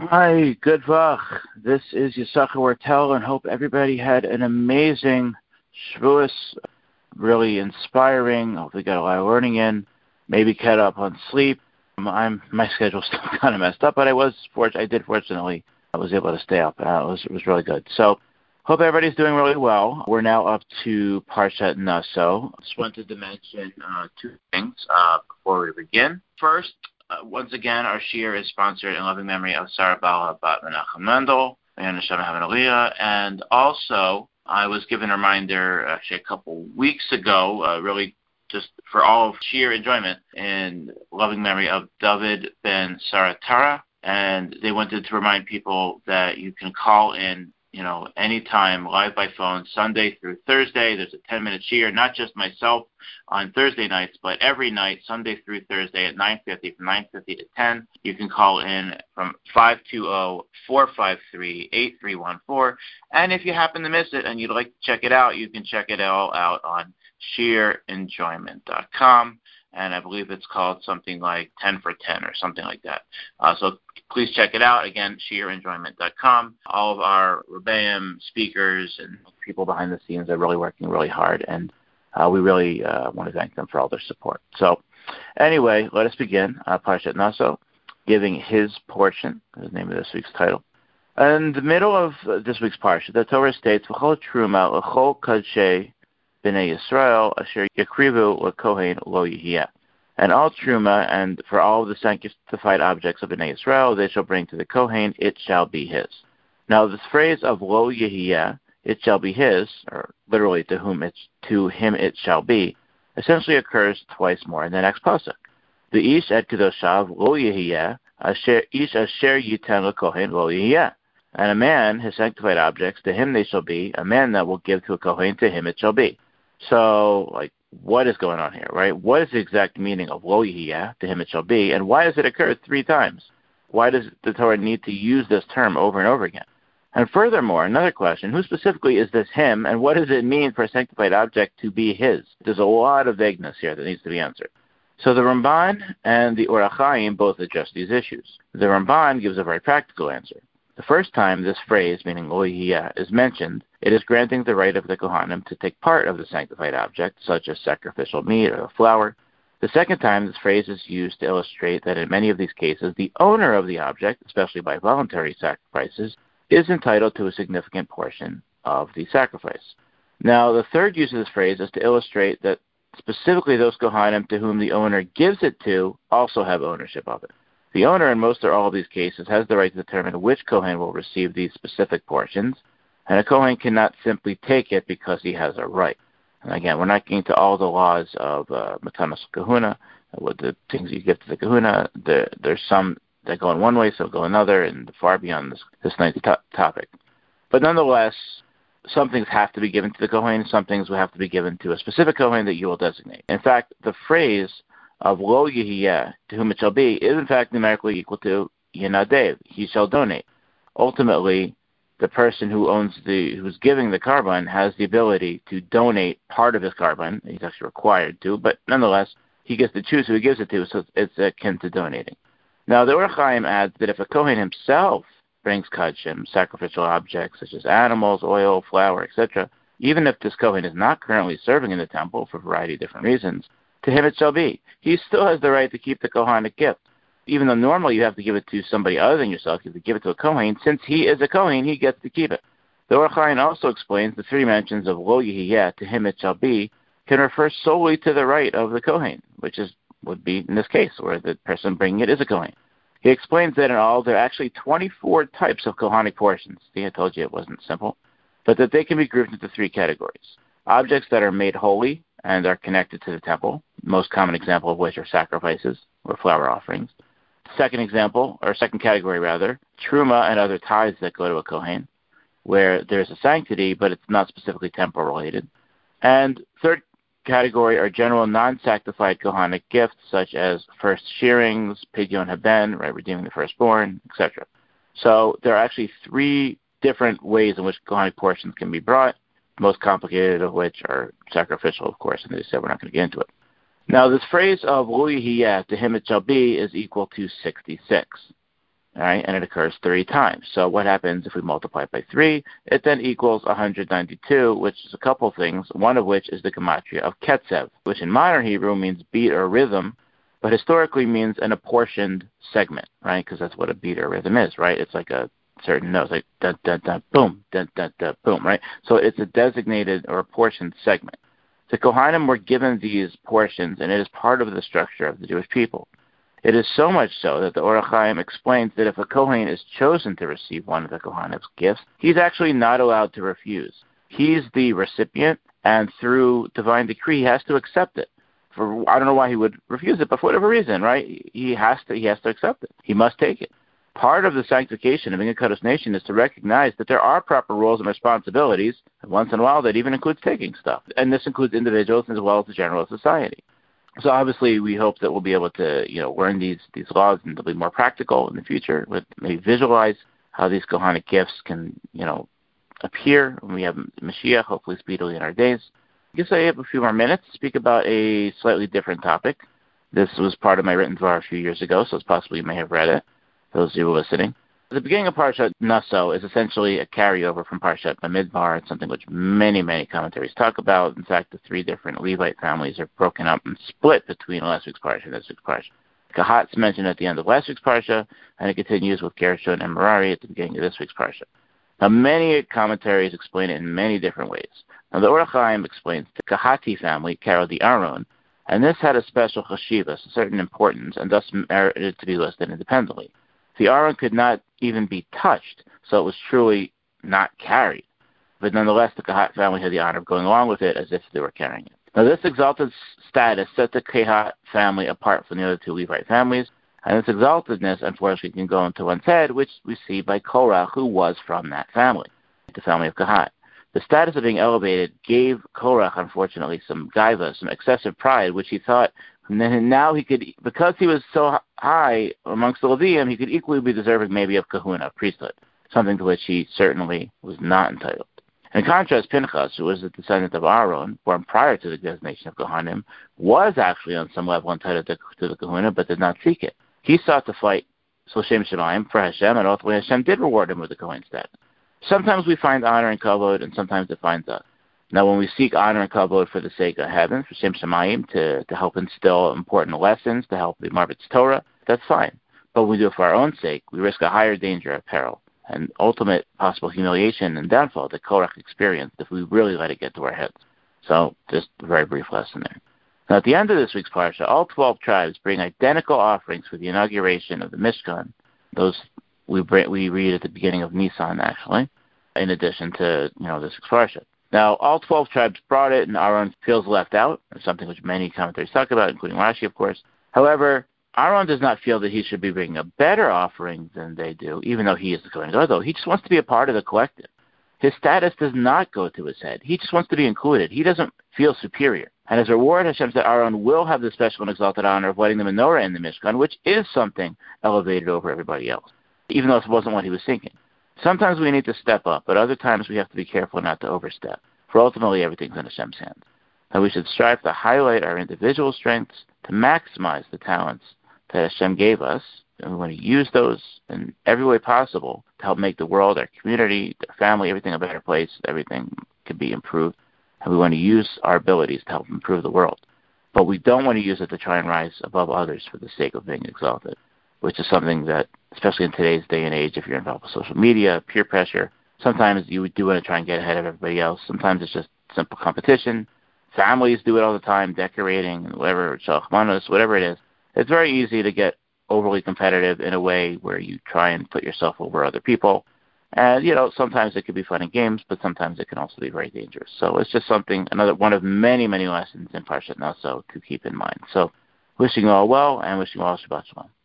Hi, good Vach. This is Yisachar Wartel, and hope everybody had an amazing Shavuos, really inspiring. Hopefully got a lot of learning in, maybe caught up on sleep. My schedule's still kind of messed up, but I was fortunately I was able to stay up. It was really good. So hope everybody's doing really well. We're now up to Parshat Naso. Just wanted to mention two things before we begin. First, once again, our shiur is sponsored in loving memory of Sarah Bala Bat Menachem Mendel and Hashem Haven Aliyah. And also, I was given a reminder actually a couple weeks ago, really just for all of shiur enjoyment, in loving memory of David ben Sarah Tara. And they wanted to remind people that you can call in anytime, live by phone, Sunday through Thursday. There's a 10-minute shiur, not just myself on Thursday nights, but every night, Sunday through Thursday at 9:50, from 9:50 to 10. You can call in from 520-453-8314. And if you happen to miss it and you'd like to check it out, you can check it all out on shiurenjoyment.com. And I believe it's called something like 10 for 10 or something like that. So please check it out. Again, shiurenjoyment.com. All of our Rebbeim speakers and people behind the scenes are really working really hard, and we really want to thank them for all their support. So anyway, let us begin. Parshat Naso, giving his portion, is the name of this week's title. In the middle of this week's Parsha, the Torah states, V'chol truma l'chol kadshei b'nei Yisrael asher yakrivu l'kohen lo yihiyeh. And all truma, and for all of the sanctified objects of Bnei Yisrael, they shall bring to the Kohen, it shall be his. Now, this phrase of lo yehiyeh, it shall be his, or literally to him it shall be, essentially occurs twice more in the next pasuk. The ish et kedoshav lo yehiyeh, ish asher yitan lekohen lo yehiyeh. And a man, his sanctified objects, to him they shall be. A man that will give to a Kohen, to him it shall be. So, what is going on here, right? What is the exact meaning of lo yehiyeh, to him it shall be, and why does it occur three times? Why does the Torah need to use this term over and over again? And furthermore, another question, who specifically is this him, and what does it mean for a sanctified object to be his? There's a lot of vagueness here that needs to be answered. So the Ramban and the Or HaChaim both address these issues. The Ramban gives a very practical answer. The first time this phrase, meaning lo yehiyeh, is mentioned, it is granting the right of the Kohanim to take part of the sanctified object, such as sacrificial meat or flour. The second time this phrase is used to illustrate that in many of these cases, the owner of the object, especially by voluntary sacrifices, is entitled to a significant portion of the sacrifice. Now, the third use of this phrase is to illustrate that specifically those Kohanim to whom the owner gives it to also have ownership of it. The owner, in most or all of these cases, has the right to determine which Kohen will receive these specific portions, and a Kohen cannot simply take it because he has a right. And again, we're not getting to all the laws of Matanos Kahuna, with the things you give to the Kahuna. There's some that go in one way, some go another, and far beyond this night's topic. But nonetheless, some things have to be given to the Kohen, some things will have to be given to a specific Kohen that you will designate. In fact, the phrase of lo yehiyeh, to whom it shall be, is in fact numerically equal to yenadev, he shall donate. Ultimately, the person who's giving the carbon has the ability to donate part of his carbon. He's actually required to, but nonetheless, he gets to choose who he gives it to, so it's akin to donating. Now, the Or HaChaim adds that if a Kohen himself brings kadshim, sacrificial objects such as animals, oil, flour, etc., even if this Kohen is not currently serving in the temple for a variety of different reasons, to him it shall be. He still has the right to keep the Kohanic gift. Even though normally you have to give it to somebody other than yourself, you have to give it to a Kohen. Since he is a Kohen, he gets to keep it. The Or HaChaim also explains the three mentions of lo yehiyeh, to him it shall be, can refer solely to the right of the Kohen, which would be in this case, where the person bringing it is a Kohen. He explains that in all, there are actually 24 types of Kohanic portions. See, I told you it wasn't simple. But that they can be grouped into three categories. Objects that are made holy and are connected to the temple, most common example of which are sacrifices or flour offerings. Second category, truma and other tithes that go to a Kohen, where there's a sanctity, but it's not specifically temple related. And third category are general non-sanctified Kohanic gifts, such as first shearings, pidyon haben, right, redeeming the firstborn, etc. So there are actually three different ways in which Kohanic portions can be brought, most complicated of which are sacrificial, of course, and they said we're not going to get into it. Now, this phrase of lo yehiyeh, to him it shall be, is equal to 66. all right, and it occurs 3 times. So what happens if we multiply it by 3? It then equals 192, which is a couple things, one of which is the gematria of Ketzev, which in modern Hebrew means beat or rhythm, but historically means an apportioned segment, right? Because that's what a beat or rhythm is, right? It's like a certain note, like da-da-da, boom, da-da-da, boom, right? So it's a designated or apportioned segment. The Kohanim were given these portions, and it is part of the structure of the Jewish people. It is so much so that the Or HaChaim explains that if a Kohen is chosen to receive one of the Kohanim's gifts, he's actually not allowed to refuse. He's the recipient, and through divine decree, he has to accept it. I don't know why he would refuse it, but for whatever reason, right? He has to accept it. He must take it. Part of the sanctification of being a Kodesh nation is to recognize that there are proper roles and responsibilities, and once in a while that even includes taking stuff. And this includes individuals as well as the general society. So obviously we hope that we'll be able to, learn these laws and they'll be more practical in the future, with maybe visualize how these Kohanic gifts can, appear when we have Mashiach, hopefully speedily in our days. I guess I have a few more minutes to speak about a slightly different topic. This was part of my written dvar a few years ago, so it's possible you may have read it, those of you listening. The beginning of Parshat Naso is essentially a carryover from Parshat Bamidbar. It's something which many, many commentaries talk about. In fact, the 3 different Levite families are broken up and split between last week's Parsha and this week's Parsha. Kahat's mentioned at the end of last week's Parsha, and it continues with Gershon and Merari at the beginning of this week's Parsha. Now, many commentaries explain it in many different ways. Now, the Or HaChaim explains the Kahati family carried the Aron, and this had a special chashivas, a certain importance, and thus merited to be listed independently. The Aron could not even be touched, so it was truly not carried. But nonetheless, the Kahat family had the honor of going along with it as if they were carrying it. Now, this exalted status set the Kahat family apart from the other 2 Levite families, and this exaltedness, unfortunately, can go into one's head, which we see by Korach, who was from that family, the family of Kahat. The status of being elevated gave Korach, unfortunately, some gaiva, some excessive pride, which he thought now he could, because he was so high amongst the Levium, he could equally be deserving maybe of kahuna, of priesthood, something to which he certainly was not entitled. In contrast, Pinchas, who was a descendant of Aaron, born prior to the designation of Kohanim, was actually on some level entitled to the kahuna, but did not seek it. He sought to fight L'Shem Shamayim for Hashem, and ultimately Hashem did reward him with the Kohen status. Sometimes we find honor in kavod, and sometimes it finds us. Now, when we seek honor and kavod for the sake of heaven, for Shem Shamayim, to help instill important lessons, to help the Marbitz Torah, that's fine. But when we do it for our own sake, we risk a higher danger of peril and ultimate possible humiliation and downfall that Korach experienced if we really let it get to our heads. So, just a very brief lesson there. Now, at the end of this week's parsha, all 12 tribes bring identical offerings for the inauguration of the Mishkan. Those we read at the beginning of Nisan, actually, in addition to this week's parsha. Now, all 12 tribes brought it, and Aaron feels left out, something which many commentators talk about, including Rashi, of course. However, Aaron does not feel that he should be bringing a better offering than they do, even though he is the Kohen Gadol. He just wants to be a part of the collective. His status does not go to his head. He just wants to be included. He doesn't feel superior. And as a reward, Hashem said Aaron will have the special and exalted honor of lighting the menorah in the Mishkan, which is something elevated over everybody else, even though it wasn't what he was thinking. Sometimes we need to step up, but other times we have to be careful not to overstep, for ultimately everything's in Hashem's hands. And we should strive to highlight our individual strengths, to maximize the talents that Hashem gave us, and we want to use those in every way possible to help make the world, our community, our family, everything a better place. Everything can be improved. And we want to use our abilities to help improve the world. But we don't want to use it to try and rise above others for the sake of being exalted, which is something that, especially in today's day and age, if you're involved with social media, peer pressure, sometimes you do want to try and get ahead of everybody else. Sometimes it's just simple competition. Families do it all the time, decorating, whatever, shalach whatever it is. It's very easy to get overly competitive in a way where you try and put yourself over other people. And, sometimes it can be fun in games, but sometimes it can also be very dangerous. So it's just another one of many, many lessons in Parshat Naso to keep in mind. So wishing you all well, and wishing you all Shabbat Shalom.